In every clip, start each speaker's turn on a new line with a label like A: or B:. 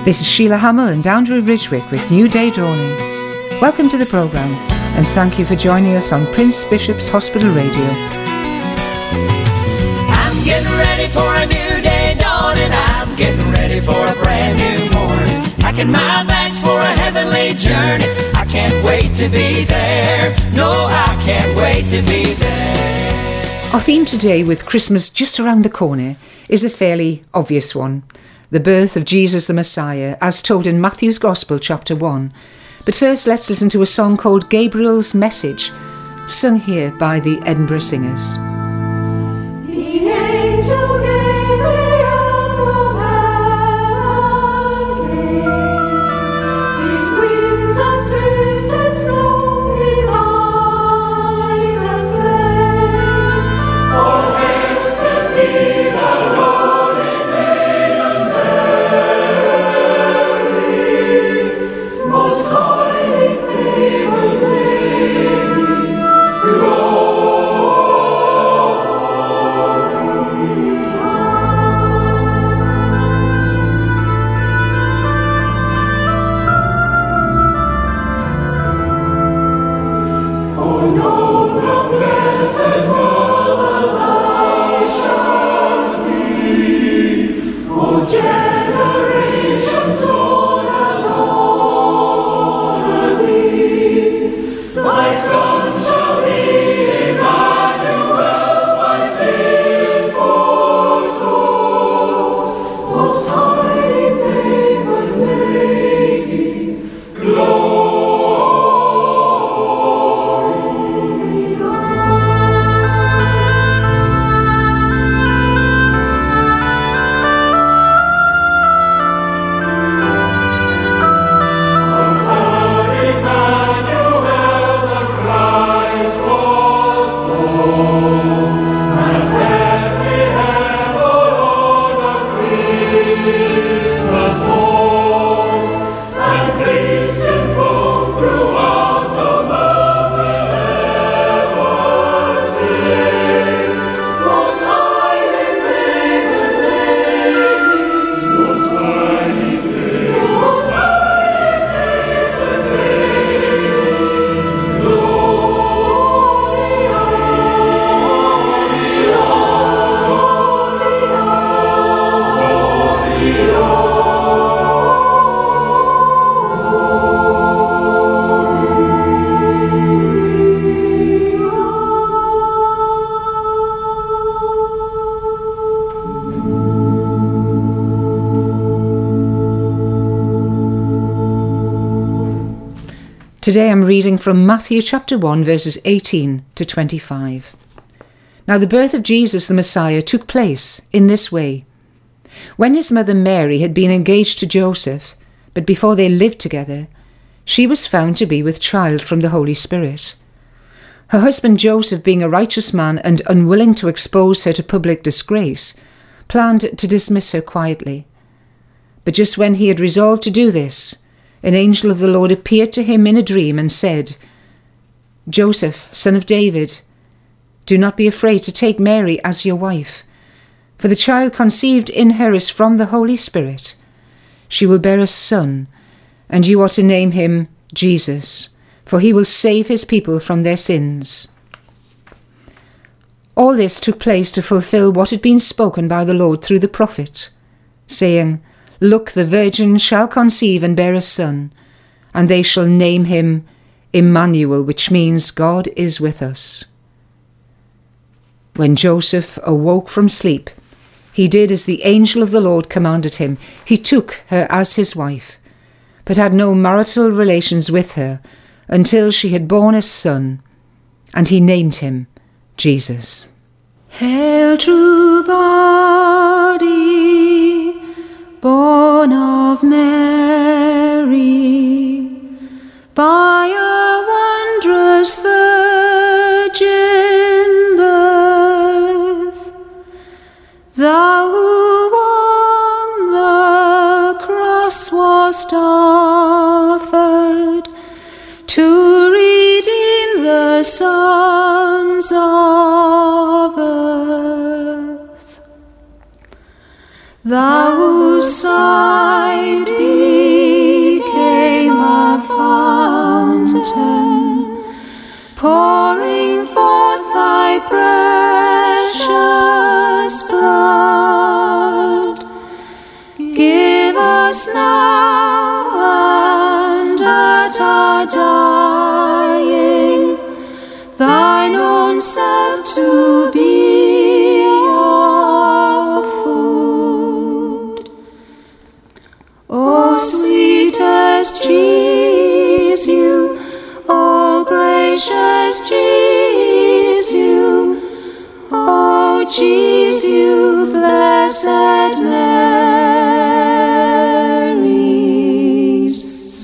A: This is Sheila Hamill and Andrew Ridgwick with New Day Dawning. Welcome to the programme and thank you for joining us on Prince Bishop's Hospital Radio.
B: I'm getting ready for a new day dawning. I'm getting ready for a brand new morning. Packing my bags for a heavenly journey. I can't wait to be there. No, I can't wait to be there.
A: Our theme today, with Christmas just around the corner, is a fairly obvious one. The birth of Jesus the Messiah, as told in Matthew's Gospel, chapter 1. But first, let's listen to a song called Gabriel's Message, sung here by the Edinburgh Singers.
C: The angel Gabriel from heaven came. His wings as drift and snow, his eyes as flame. All hail, said he, the lowly maiden Mary, most highly favored lady, for no blessed mother thou shalt be, all generations, Lord, adore thee. Thy Son shall be Emmanuel, by saints foretold, most highly favored lady, glory.
A: Today I'm reading from Matthew chapter 1 verses 18 to 25. Now the birth of Jesus the Messiah took place in this way. When his mother Mary had been engaged to Joseph, but before they lived together, she was found to be with child from the Holy Spirit. Her husband Joseph, being a righteous man and unwilling to expose her to public disgrace, planned to dismiss her quietly. But just when he had resolved to do this, an angel of the Lord appeared to him in a dream and said, Joseph, son of David, do not be afraid to take Mary as your wife, for the child conceived in her is from the Holy Spirit. She will bear a son, and you are to name him Jesus, for he will save his people from their sins. All this took place to fulfill what had been spoken by the Lord through the prophet, saying, Look, the virgin shall conceive and bear a son, and they shall name him Emmanuel, which means God is with us. When Joseph awoke from sleep, he did as the angel of the Lord commanded him. He took her as his wife, but had no marital relations with her until she had borne a son, and he named him Jesus.
C: Hail, true body, born of Mary, by a wondrous virgin birth, thou who on the cross wast offered to redeem the sons of earth. Thou whose side
D: us now and at our dying, thine own self to be our food. O sweetest Jesus, O gracious Jesus, O Jesus, blessed Mary's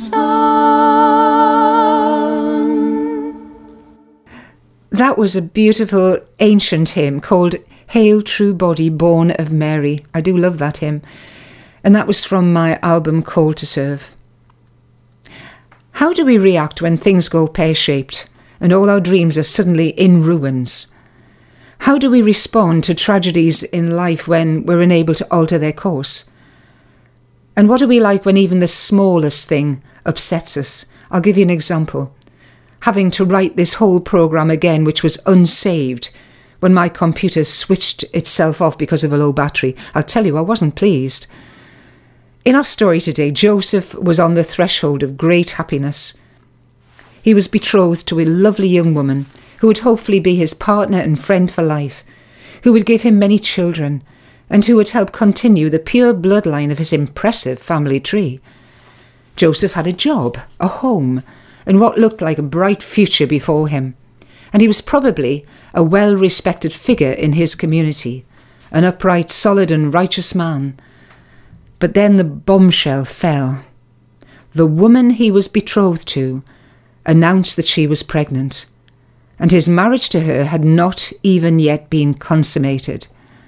D: Son.
A: That was a beautiful ancient hymn called Hail True Body Born of Mary. I do love that hymn. And that was from my album Call to Serve. How do we react when things go pear-shaped and all our dreams are suddenly in ruins? How do we respond to tragedies in life when we're unable to alter their course? And what are we like when even the smallest thing upsets us? I'll give you an example. Having to write this whole programme again, which was unsaved, when my computer switched itself off because of a low battery. I'll tell you, I wasn't pleased. In our story today, Joseph was on the threshold of great happiness. He was betrothed to a lovely young woman who would hopefully be his partner and friend for life, who would give him many children, and who would help continue the pure bloodline of his impressive family tree. Joseph had a job, a home, and what looked like a bright future before him. And he was probably a well-respected figure in his community, an upright, solid and righteous man. But then the bombshell fell. The woman he was betrothed to announced that she was pregnant, and his marriage to her had not even yet been consummated.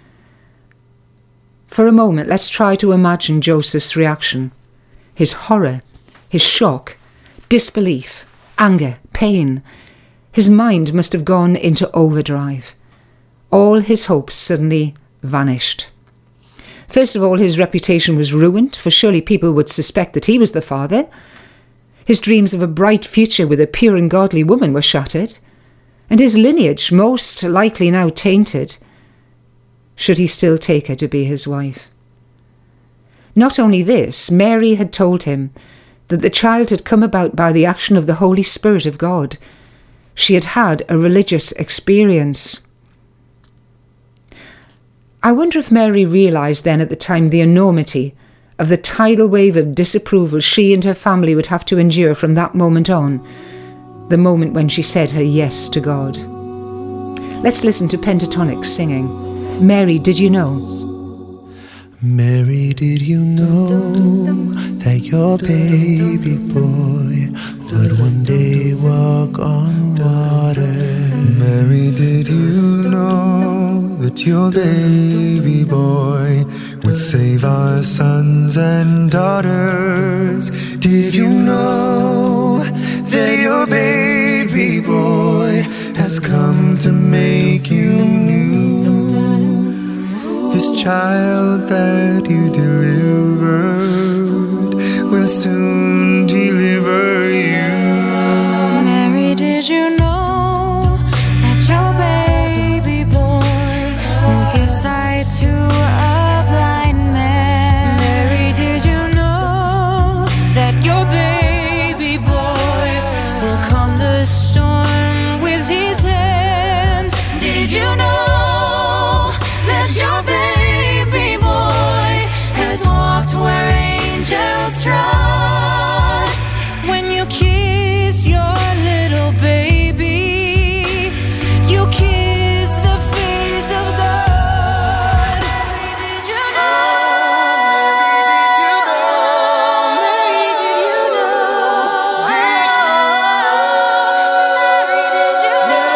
A: For a moment, let's try to imagine Joseph's reaction. His horror, his shock, disbelief, anger, pain. His mind must have gone into overdrive. All his hopes suddenly vanished. First of all, his reputation was ruined, for surely people would suspect that he was the father. His dreams of a bright future with a pure and godly woman were shattered, and his lineage most likely now tainted. Should he still take her to be his wife? Not only this, Mary had told him that the child had come about by the action of the Holy Spirit of God. She had had a religious experience. I wonder if Mary realised then at the time the enormity of the tidal wave of disapproval she and her family would have to endure from that moment on, the moment when she said her yes to God. Let's listen to Pentatonix singing, Mary, Did You Know?
E: Mary, did you know that your baby boy would one day walk on water? Mary, did you know that your baby boy would save our sons and daughters? Did you know that your baby boy has come to make you new? This child that you delivered will soon deliver you.
D: Mary, did you know that your baby boy will give sight to a blind man? Mary, did you know that your baby boy will calm the storm with his hand? Did you know that your baby boy has walked where angels trod? When you kiss your little baby, you kiss the face of God. Mary, did you know? Mary, did you know? Mary, did you know?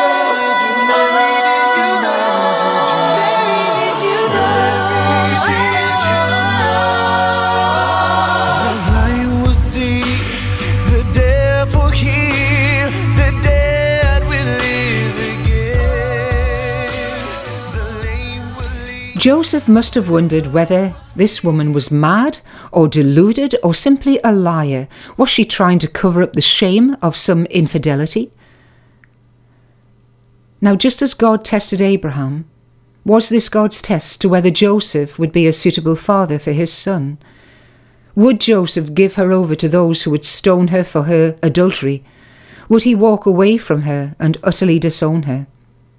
A: Joseph must have wondered whether this woman was mad or deluded or simply a liar. Was she trying to cover up the shame of some infidelity? Now, just as God tested Abraham, was this God's test to whether Joseph would be a suitable father for his son? Would Joseph give her over to those who would stone her for her adultery? Would he walk away from her and utterly disown her?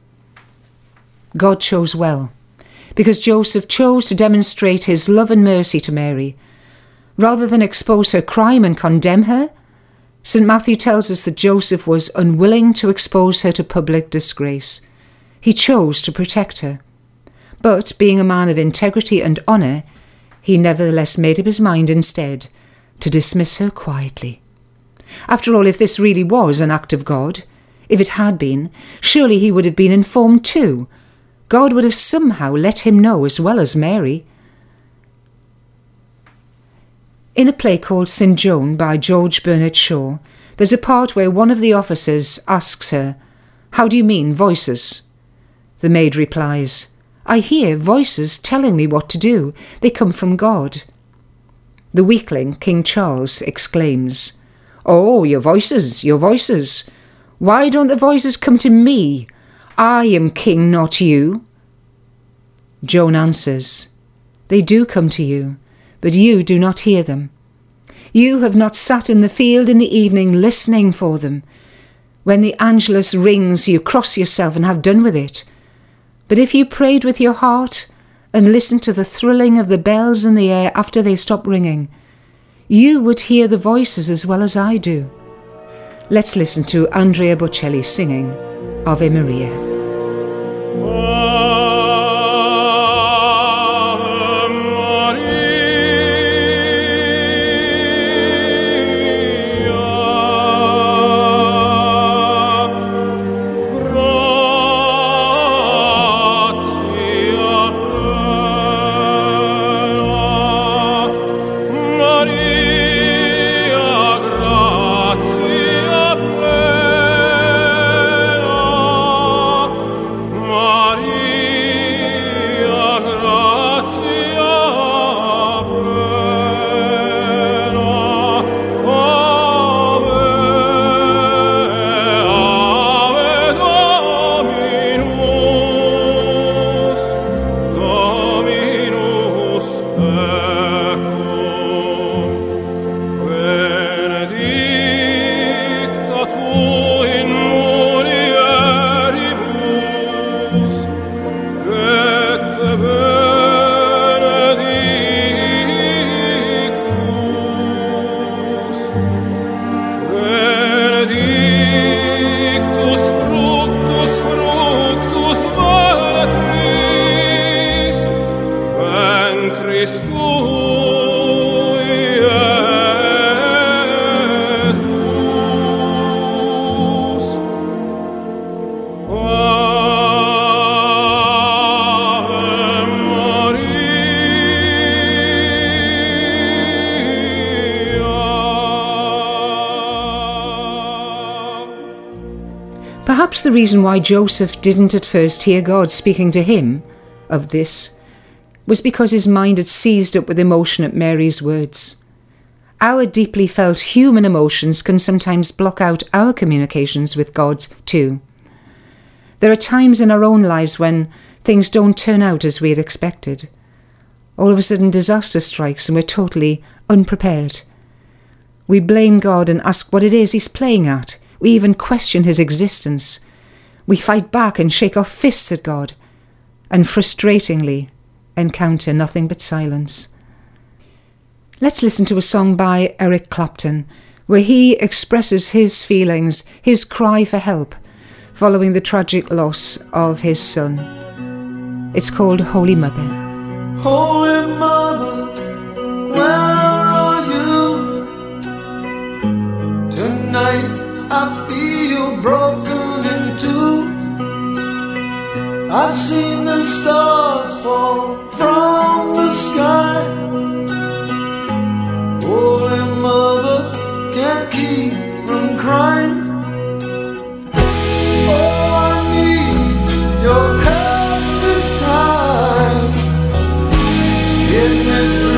A: God chose well, because Joseph chose to demonstrate his love and mercy to Mary. Rather than expose her crime and condemn her, St. Matthew tells us that Joseph was unwilling to expose her to public disgrace. He chose to protect her. But, being a man of integrity and honour, he nevertheless made up his mind instead to dismiss her quietly. After all, if this really was an act of God, if it had been, surely he would have been informed too. God would have somehow let him know as well as Mary. In a play called St. Joan by George Bernard Shaw, there's a part where one of the officers asks her, "How do you mean, voices?" The maid replies, "I hear voices telling me what to do. They come from God." The weakling, King Charles, exclaims, "Oh, your voices, your voices. Why don't the voices come to me? I am king, not you." Joan answers, "They do come to you, but you do not hear them. You have not sat in the field in the evening listening for them. When the Angelus rings, you cross yourself and have done with it. But if you prayed with your heart and listened to the thrilling of the bells in the air after they stop ringing, you would hear the voices as well as I do." Let's listen to Andrea Bocelli singing Ave Maria. Perhaps the reason why Joseph didn't at first hear God speaking to him of this was because his mind had seized up with emotion at Mary's words. Our deeply felt human emotions can sometimes block out our communications with God too. There are times in our own lives when things don't turn out as we had expected. All of a sudden disaster strikes and we're totally unprepared. We blame God and ask what it is he's playing at. We even question his existence. We fight back and shake our fists at God, and frustratingly encounter nothing but silence. Let's listen to a song by Eric Clapton, where he expresses his feelings, his cry for help, following the tragic loss of his son. It's called Holy Mother.
E: Holy Mother, where are you? Tonight I feel broken in two. I've seen the stars fall from the sky. Holy Mother, can't keep from crying. Oh, I need your help this time. Get me through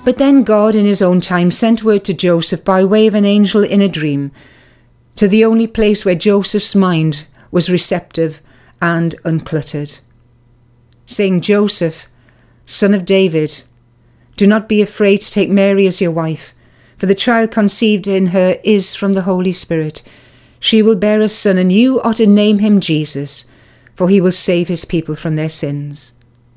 A: But then God in his own time sent word to Joseph by way of an angel in a dream, to the only place where Joseph's mind was receptive and uncluttered, saying, Joseph, son of David, do not be afraid to take Mary as your wife, for the child conceived in her is from the Holy Spirit. She will bear a son, and you are to name him Jesus, for he will save his people from their sins.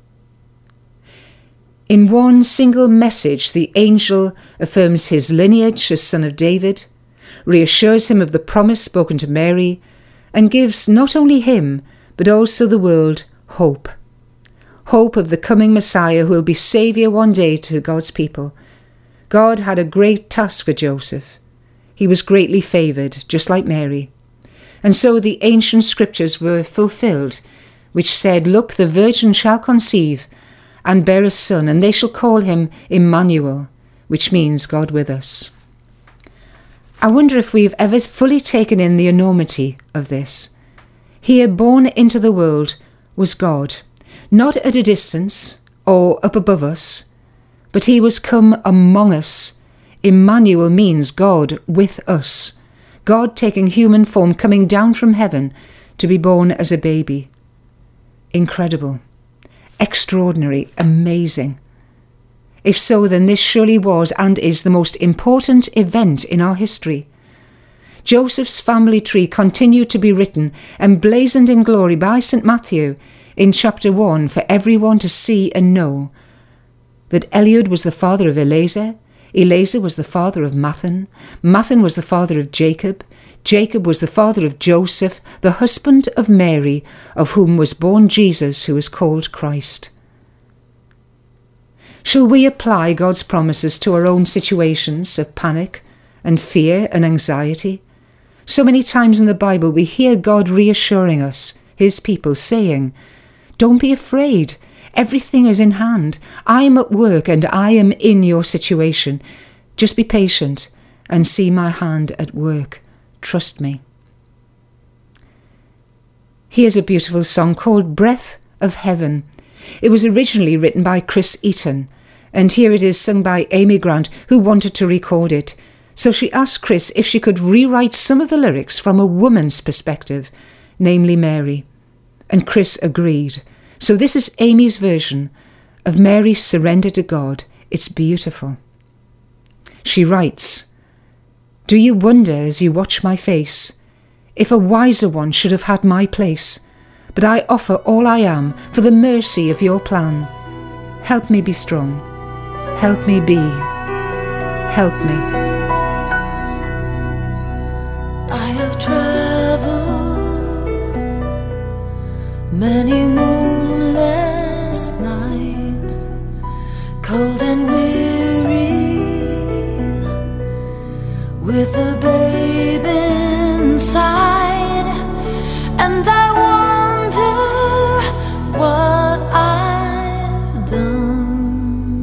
A: In one single message, the angel affirms his lineage as son of David, reassures him of the promise spoken to Mary, and gives not only him, but also the world hope. Hope of the coming Messiah who will be Saviour one day to God's people. God had a great task for Joseph. He was greatly favoured, just like Mary. And so the ancient scriptures were fulfilled, which said, Look, the virgin shall conceive and bear a son, and they shall call him Emmanuel, which means God with us. I wonder if we've ever fully taken in the enormity of this. Here, born into the world, was God, not at a distance or up above us, but he was come among us. Emmanuel means God with us. God taking human form, coming down from heaven to be born as a baby. Incredible, extraordinary, amazing. If so, then this surely was and is the most important event in our history. Joseph's family tree continued to be written, emblazoned in glory by St. Matthew in chapter 1 for everyone to see and know. That Eliud was the father of Eleazar, Eleazar was the father of Mathan, Mathan was the father of Jacob, Jacob was the father of Joseph, the husband of Mary, of whom was born Jesus, who is called Christ. Shall we apply God's promises to our own situations of panic and fear and anxiety? So many times in the Bible we hear God reassuring us, his people, saying, Don't be afraid. Everything is in hand. I am at work and I am in your situation. Just be patient and see my hand at work. Trust me. Here's a beautiful song called Breath of Heaven. It was originally written by Chris Eaton, and here it is sung by Amy Grant, who wanted to record it. So she asked Chris if she could rewrite some of the lyrics from a woman's perspective, namely Mary. And Chris agreed. So this is Amy's version of Mary's surrender to God. It's beautiful. She writes, Do you wonder as you watch my face, if a wiser one should have had my place? But I offer all I am for the mercy of your plan. Help me be strong. Help me be. Help me.
D: I have traveled many moonless nights, cold and weary, with a babe inside, and I wonder what I've done.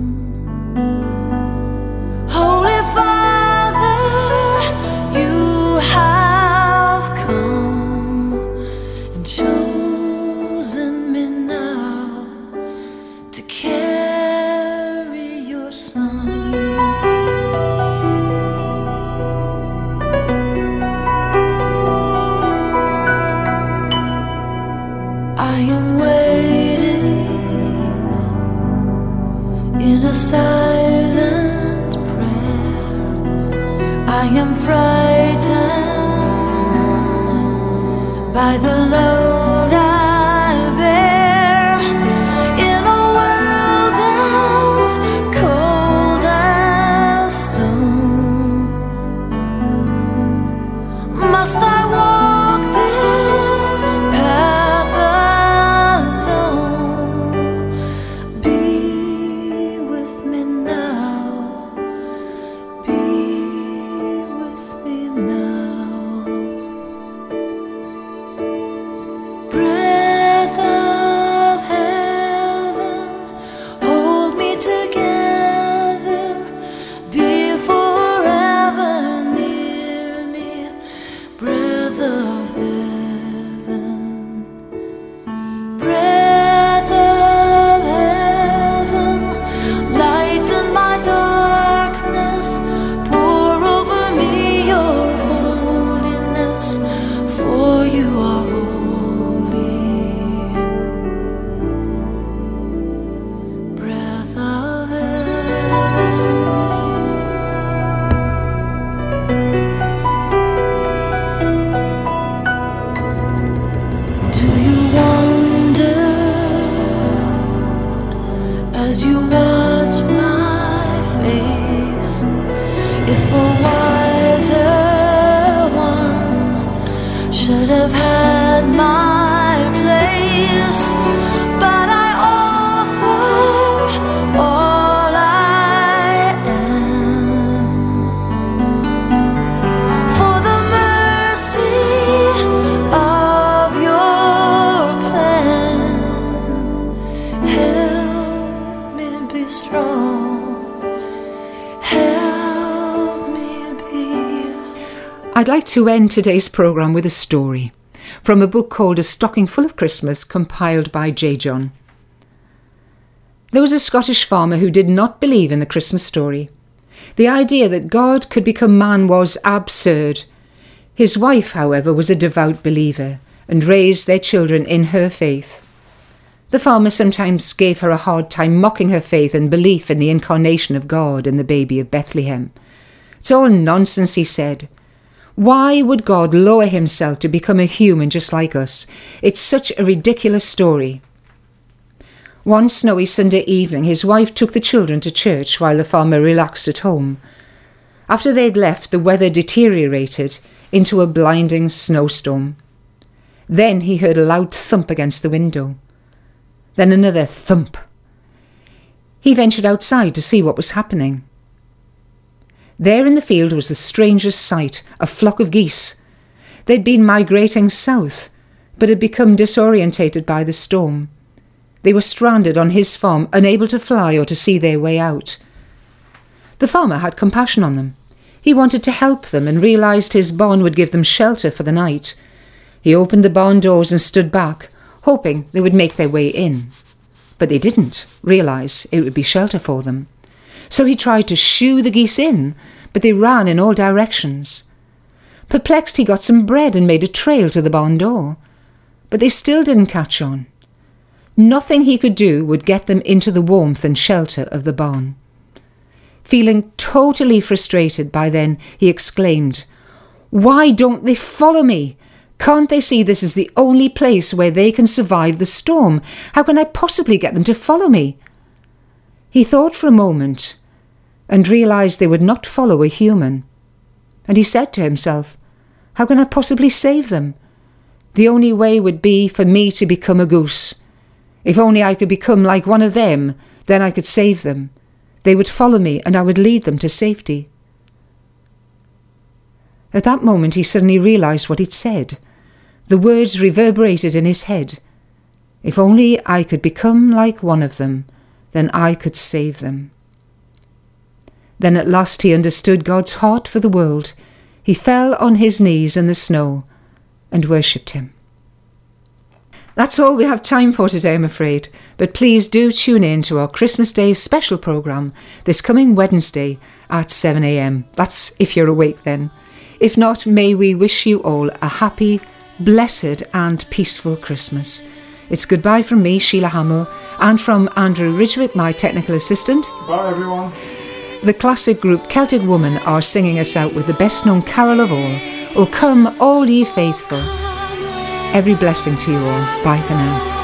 D: Holy Father, you have come and chosen me now to carry your Son. I am waiting in a silent prayer. I am frightened by the load I bear in a world as cold as stone. Must I walk this path alone? Be with me now. Be with me now.
A: I'd like to end today's programme with a story from a book called A Stocking Full of Christmas, compiled by J. John. There was a Scottish farmer who did not believe in the Christmas story. The idea that God could become man was absurd. His wife, however, was a devout believer and raised their children in her faith. The farmer sometimes gave her a hard time, mocking her faith and belief in the incarnation of God and the baby of Bethlehem. It's all nonsense, he said. Why would God lower himself to become a human just like us? It's such a ridiculous story. One snowy Sunday evening, his wife took the children to church while the farmer relaxed at home. After they'd left, the weather deteriorated into a blinding snowstorm. Then he heard a loud thump against the window. Then another thump. He ventured outside to see what was happening. There in the field was the strangest sight, a flock of geese. They'd been migrating south, but had become disorientated by the storm. They were stranded on his farm, unable to fly or to see their way out. The farmer had compassion on them. He wanted to help them and realised his barn would give them shelter for the night. He opened the barn doors and stood back, hoping they would make their way in. But they didn't realise it would be shelter for them. So he tried to shoo the geese in, but they ran in all directions. Perplexed, he got some bread and made a trail to the barn door. But they still didn't catch on. Nothing he could do would get them into the warmth and shelter of the barn. Feeling totally frustrated by then, he exclaimed, "Why don't they follow me? Can't they see this is the only place where they can survive the storm? How can I possibly get them to follow me?" He thought for a moment and realised they would not follow a human. And he said to himself, "How can I possibly save them? The only way would be for me to become a goose. If only I could become like one of them, then I could save them. They would follow me and I would lead them to safety." At that moment he suddenly realised what he'd said. The words reverberated in his head. "If only I could become like one of them, then I could save them." Then at last he understood God's heart for the world. He fell on his knees in the snow and worshipped him. That's all we have time for today, I'm afraid, but please do tune in to our Christmas Day special programme this coming Wednesday at 7 a.m. That's if you're awake then. If not, may we wish you all a happy, blessed and peaceful Christmas. It's goodbye from me, Sheila Hamill, and from Andrew Ridgwick, my technical assistant.
F: Bye everyone.
A: The classic group Celtic Woman are singing us out with the best known carol of all, "O come all ye faithful." Every blessing to you all. Bye for now.